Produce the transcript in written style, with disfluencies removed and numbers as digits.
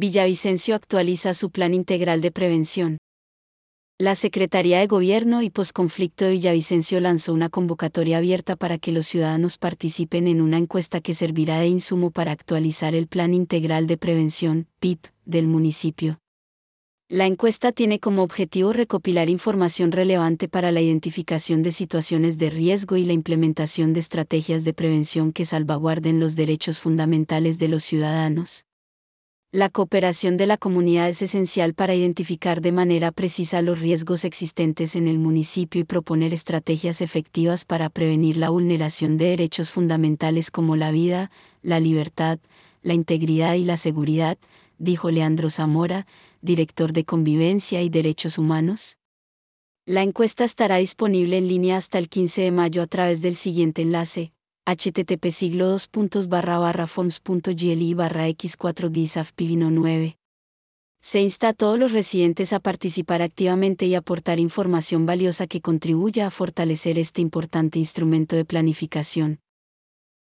Villavicencio actualiza su Plan Integral de Prevención. La Secretaría de Gobierno y Posconflicto de Villavicencio lanzó una convocatoria abierta para que los ciudadanos participen en una encuesta que servirá de insumo para actualizar el Plan Integral de Prevención, PIP, del municipio. La encuesta tiene como objetivo recopilar información relevante para la identificación de situaciones de riesgo y la implementación de estrategias de prevención que salvaguarden los derechos fundamentales de los ciudadanos. La cooperación de la comunidad es esencial para identificar de manera precisa los riesgos existentes en el municipio y proponer estrategias efectivas para prevenir la vulneración de derechos fundamentales como la vida, la libertad, la integridad y la seguridad, dijo Leandro Zamora, director de Convivencia y Derechos Humanos. La encuesta estará disponible en línea hasta el 15 de mayo a través del siguiente enlace: http://forms.gli/x4disafpivino9. Se insta a todos los residentes a participar activamente y aportar información valiosa que contribuya a fortalecer este importante instrumento de planificación.